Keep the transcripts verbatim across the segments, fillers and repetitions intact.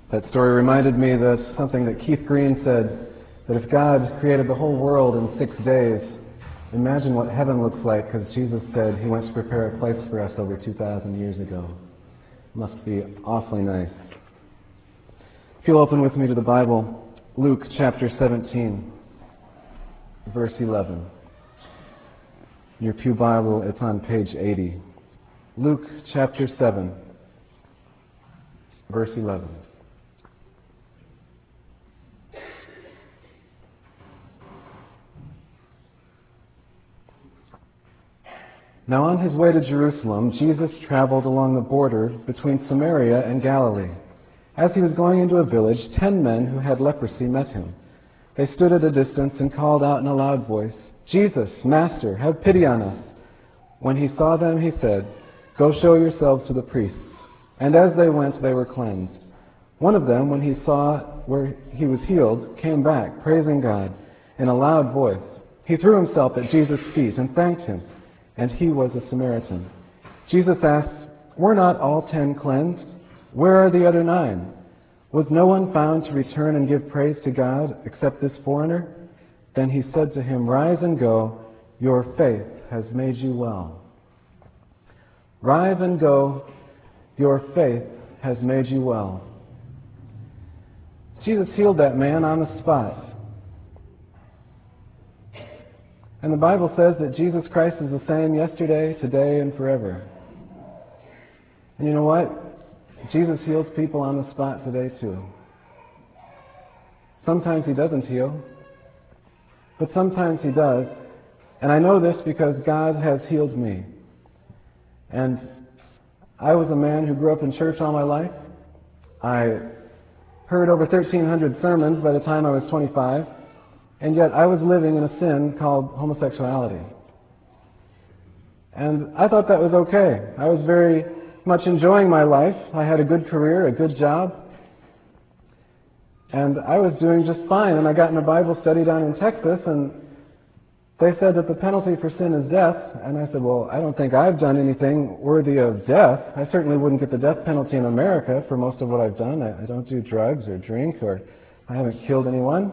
That story reminded me that something that Keith Green said, that if God created the whole world in six days, imagine what heaven looks like, because Jesus said he went to prepare a place for us over two thousand years ago. It must be awfully nice. If you'll open with me to the Bible, Luke chapter seventeen, verse eleven. In your pew Bible, it's on page eighty. Luke chapter seven, verse eleven. Now on his way to Jerusalem, Jesus traveled along the border between Samaria and Galilee. As he was going into a village, ten men who had leprosy met him. They stood at a distance and called out in a loud voice, "Jesus, Master, have pity on us." When he saw them, he said, "Go show yourselves to the priests." And as they went, they were cleansed. One of them, when he saw where he was healed, came back, praising God in a loud voice. He threw himself at Jesus' feet and thanked him, and he was a Samaritan. Jesus asked, "Were not all ten cleansed? Where are the other nine? Was no one found to return and give praise to God except this foreigner?" Then he said to him, "Rise and go, your faith has made you well." Rise and go, your faith has made you well. Jesus healed that man on the spot. And the Bible says that Jesus Christ is the same yesterday, today, and forever. And you know what? Jesus heals people on the spot today too. Sometimes he doesn't heal, but sometimes he does. And I know this because God has healed me. And I was a man who grew up in church all my life. I heard over thirteen hundred sermons by the time I was twenty-five. And yet I was living in a sin called homosexuality. And I thought that was okay. I was very much enjoying my life. I had a good career, a good job. And I was doing just fine. And I got in a Bible study down in Texas, and they said that the penalty for sin is death. And I said, well, I don't think I've done anything worthy of death. I certainly wouldn't get the death penalty in America for most of what I've done. I, I don't do drugs or drink, or I haven't killed anyone.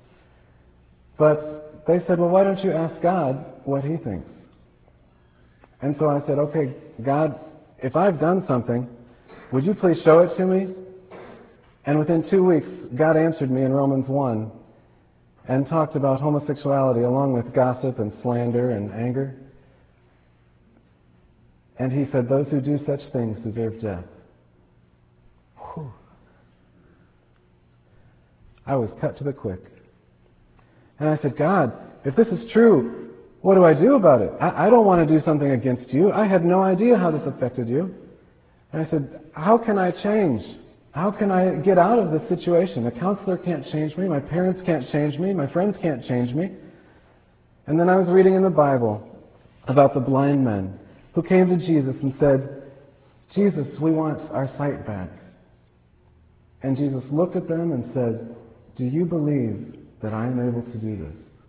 But they said, well, why don't you ask God what he thinks? And so I said, okay, God, if I've done something, would you please show it to me? And within two weeks, God answered me in Romans one and talked about homosexuality along with gossip and slander and anger. And he said, those who do such things deserve death. Whew. I was cut to the quick. And I said, God, if this is true, what do I do about it? I, I don't want to do something against you. I had no idea how this affected you. And I said, how can I change? How can I get out of this situation? A counselor can't change me. My parents can't change me. My friends can't change me. And then I was reading in the Bible about the blind men who came to Jesus and said, Jesus, we want our sight back. And Jesus looked at them and said, do you believe that I am able to do this?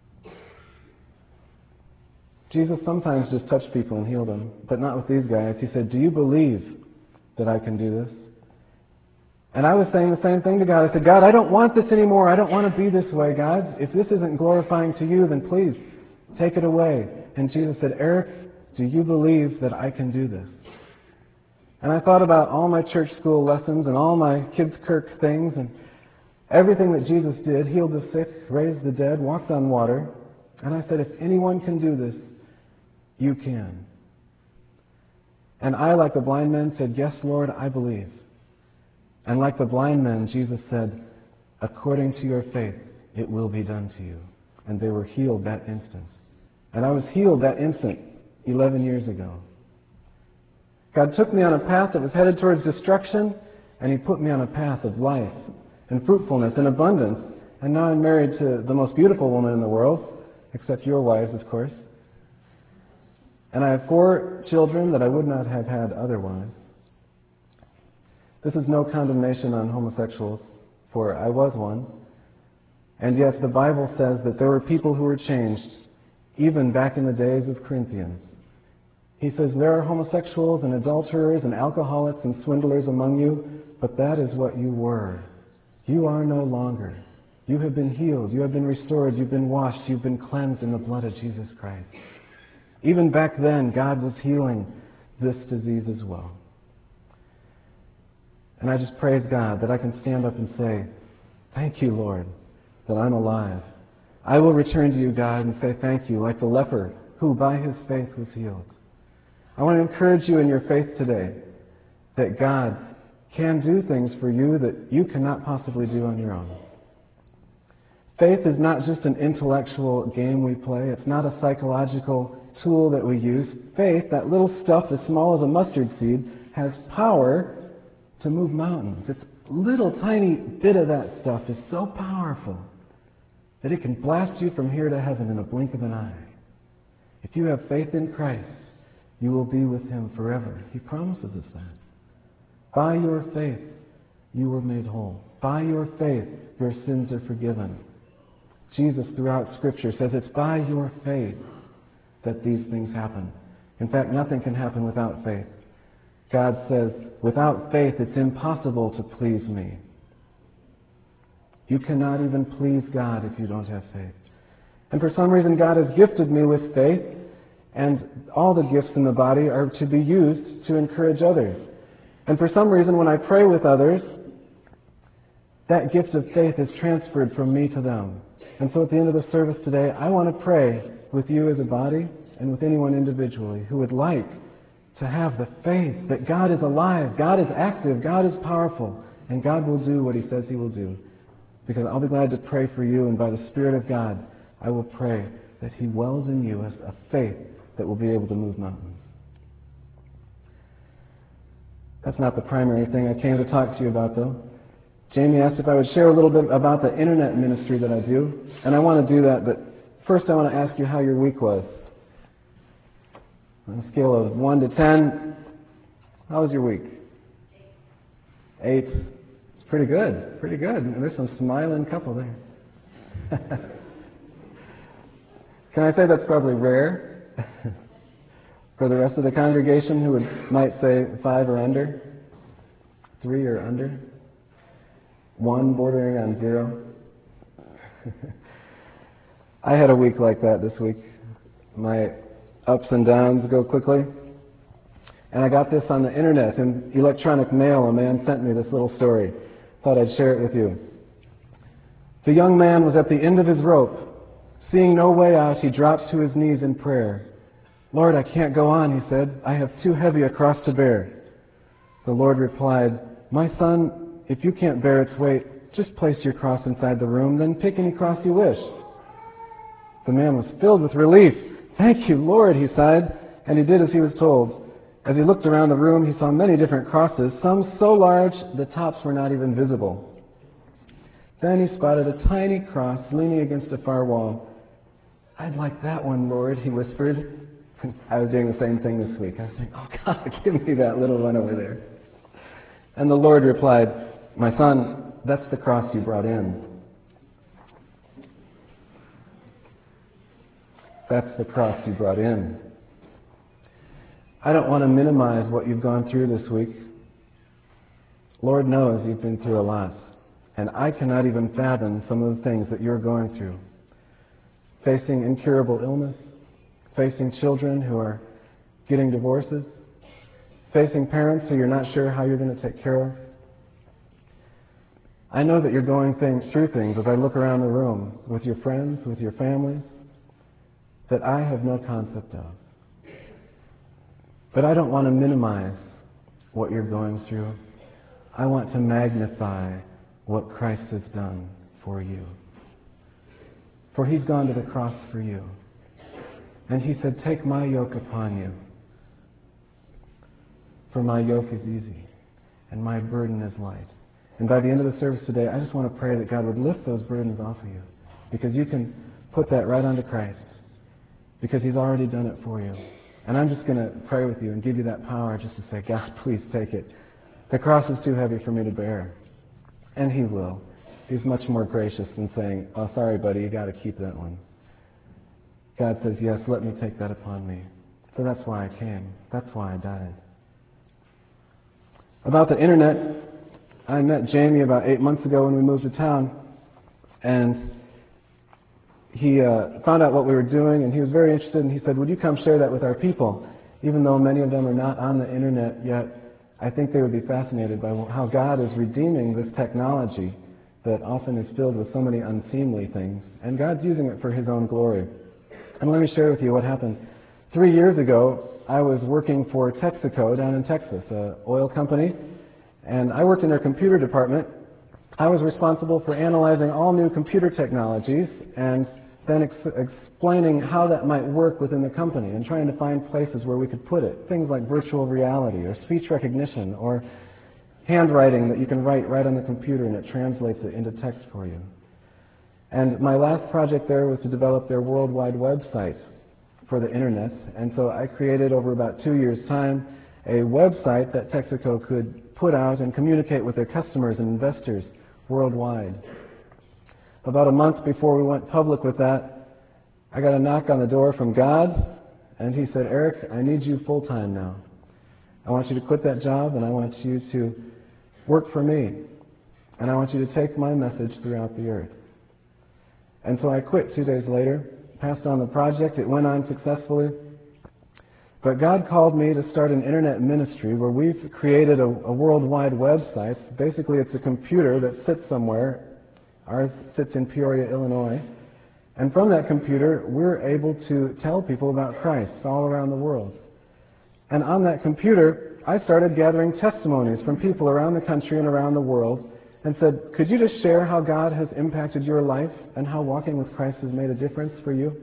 Jesus sometimes just touched people and healed them, but not with these guys. He said, do you believe that I can do this? And I was saying the same thing to God. I said, God, I don't want this anymore. I don't want to be this way, God. If this isn't glorifying to you, then please take it away. And Jesus said, Eric, do you believe that I can do this? And I thought about all my church school lessons and all my Kids Kirk things and everything that Jesus did, healed the sick, raised the dead, walked on water. And I said, if anyone can do this, you can. And I, like the blind men, said, yes, Lord, I believe. And like the blind men, Jesus said, according to your faith, it will be done to you. And they were healed that instant. And I was healed that instant eleven years ago. God took me on a path that was headed towards destruction, and he put me on a path of life and fruitfulness and abundance. And now I'm married to the most beautiful woman in the world, except your wives, of course. And I have four children that I would not have had otherwise. This is no condemnation on homosexuals, for I was one. And yet the Bible says that there were people who were changed even back in the days of Corinthians. He says, there are homosexuals and adulterers and alcoholics and swindlers among you, but that is what you were. You are no longer. You have been healed. You have been restored. You've been washed. You've been cleansed in the blood of Jesus Christ. Even back then, God was healing this disease as well. And I just praise God that I can stand up and say, thank you, Lord, that I'm alive. I will return to you, God, and say thank you, like the leper who by his faith was healed. I want to encourage you in your faith today that God can do things for you that you cannot possibly do on your own. Faith is not just an intellectual game we play. It's not a psychological tool that we use. Faith, that little stuff as small as a mustard seed, has power to move mountains. It's a little tiny bit of that stuff is so powerful that it can blast you from here to heaven in a blink of an eye. If you have faith in Christ, you will be with him forever. He promises us that. By your faith, you were made whole. By your faith, your sins are forgiven. Jesus, throughout Scripture, says it's by your faith that these things happen. In fact, nothing can happen without faith. God says, without faith, it's impossible to please me. You cannot even please God if you don't have faith. And for some reason, God has gifted me with faith, and all the gifts in the body are to be used to encourage others. And for some reason, when I pray with others, that gift of faith is transferred from me to them. And so at the end of the service today, I want to pray with you as a body and with anyone individually who would like to have the faith that God is alive, God is active, God is powerful, and God will do what he says he will do. Because I'll be glad to pray for you, and by the Spirit of God, I will pray that he wells in you a faith that will be able to move mountains. That's not the primary thing I came to talk to you about, though. Jamie asked if I would share a little bit about the internet ministry that I do, and I want to do that, but first I want to ask you how your week was. On a scale of one to ten, how was your week? Eight. It's pretty good, pretty good. And there's some smiling couple there. Can I say that's probably rare? For the rest of the congregation who would, might say five or under, three or under, one bordering on zero. I had a week like that this week. My ups and downs go quickly. And I got this on the internet. In electronic mail, a man sent me this little story. Thought I'd share it with you. The young man was at the end of his rope. Seeing no way out, he dropped to his knees in prayer. Lord, I can't go on, he said. I have too heavy a cross to bear. The Lord replied, my son, if you can't bear its weight, just place your cross inside the room, then pick any cross you wish. The man was filled with relief. Thank you, Lord, he sighed, and he did as he was told. As he looked around the room, he saw many different crosses, some so large the tops were not even visible. Then he spotted a tiny cross leaning against a far wall. I'd like that one, Lord, he whispered. I was doing the same thing this week. I was saying, oh God, give me that little one over there. And the Lord replied, my son, that's the cross you brought in. That's the cross you brought in. I don't want to minimize what you've gone through this week. Lord knows you've been through a lot. And I cannot even fathom some of the things that you're going through. Facing incurable illness, facing children who are getting divorces, facing parents who you're not sure how you're going to take care of. I know that you're going things, through things as I look around the room with your friends, with your families, that I have no concept of. But I don't want to minimize what you're going through. I want to magnify what Christ has done for you. For he's gone to the cross for you. And he said, take my yoke upon you. For my yoke is easy, and my burden is light. And by the end of the service today, I just want to pray that God would lift those burdens off of you. Because you can put that right onto Christ. Because he's already done it for you. And I'm just going to pray with you and give you that power just to say, God, please take it. The cross is too heavy for me to bear. And he will. He's much more gracious than saying, oh, sorry, buddy, you got to keep that one. God says, yes, let me take that upon me. So that's why I came. That's why I died. About the internet, I met Jamie about eight months ago when we moved to town, and he uh, found out what we were doing, and he was very interested, and he said, would you come share that with our people? Even though many of them are not on the internet yet, I think they would be fascinated by how God is redeeming this technology that often is filled with so many unseemly things, and God's using it for His own glory. And let me share with you what happened. Three years ago, I was working for Texaco down in Texas, an oil company, and I worked in their computer department. I was responsible for analyzing all new computer technologies and then ex explaining how that might work within the company and trying to find places where we could put it. Things like virtual reality or speech recognition or handwriting that you can write right on the computer and it translates it into text for you. And my last project there was to develop their worldwide website for the internet. And so I created over about two years' time a website that Texaco could put out and communicate with their customers and investors worldwide. About a month before we went public with that, I got a knock on the door from God, and He said, Eric, I need you full-time now. I want you to quit that job, and I want you to work for me, and I want you to take my message throughout the earth. And so I quit two days later, passed on the project. It went on successfully. But God called me to start an internet ministry where we've created a, a worldwide website. Basically, it's a computer that sits somewhere. Ours sits in Peoria, Illinois. And from that computer, we're able to tell people about Christ all around the world. And on that computer, I started gathering testimonies from people around the country and around the world and said, could you just share how God has impacted your life and how walking with Christ has made a difference for you?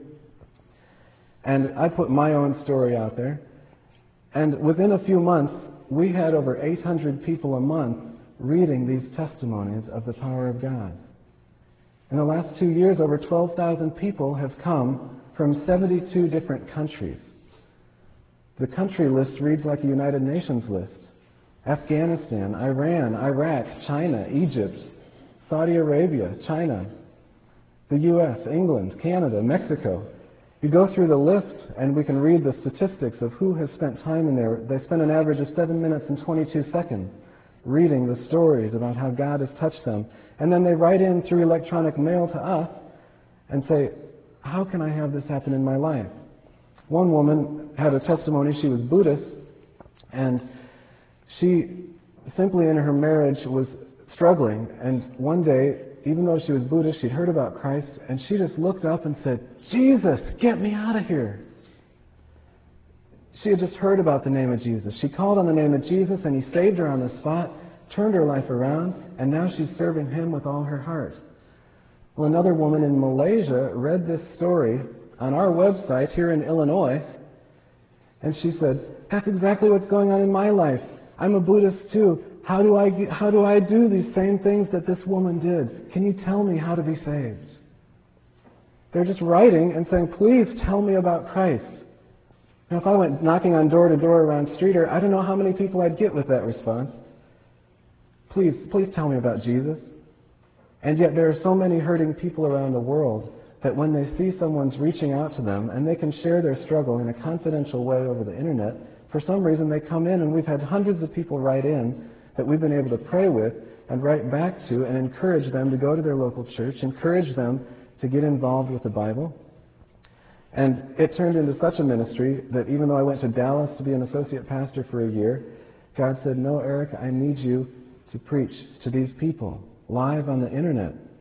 And I put my own story out there. And within a few months, we had over eight hundred people a month reading these testimonies of the power of God. In the last two years, over twelve thousand people have come from seventy-two different countries. The country list reads like a United Nations list. Afghanistan, Iran, Iraq, China, Egypt, Saudi Arabia, China, the U S, England, Canada, Mexico. You go through the list and we can read the statistics of who has spent time in there. They spend an average of seven minutes and twenty-two seconds reading the stories about how God has touched them. And then they write in through electronic mail to us and say, how can I have this happen in my life? One woman had a testimony. She was Buddhist, and she simply in her marriage was struggling. And one day, even though she was Buddhist, she'd heard about Christ, and she just looked up and said, Jesus, get me out of here. She had just heard about the name of Jesus. She called on the name of Jesus, and He saved her on the spot, turned her life around, and now she's serving Him with all her heart. Well, another woman in Malaysia read this story on our website here in Illinois, and she said, that's exactly what's going on in my life. I'm a Buddhist too. How do I, how do I do these same things that this woman did? Can you tell me how to be saved? They're just writing and saying, please tell me about Christ. Now, if I went knocking on door to door around Streeter, I don't know how many people I'd get with that response. Please, please tell me about Jesus. And yet there are so many hurting people around the world that when they see someone's reaching out to them and they can share their struggle in a confidential way over the internet, for some reason they come in, and we've had hundreds of people write in that we've been able to pray with and write back to and encourage them to go to their local church, encourage them to get involved with the Bible. And it turned into such a ministry that even though I went to Dallas to be an associate pastor for a year, God said, no, Eric, I need you to preach to these people live on the internet.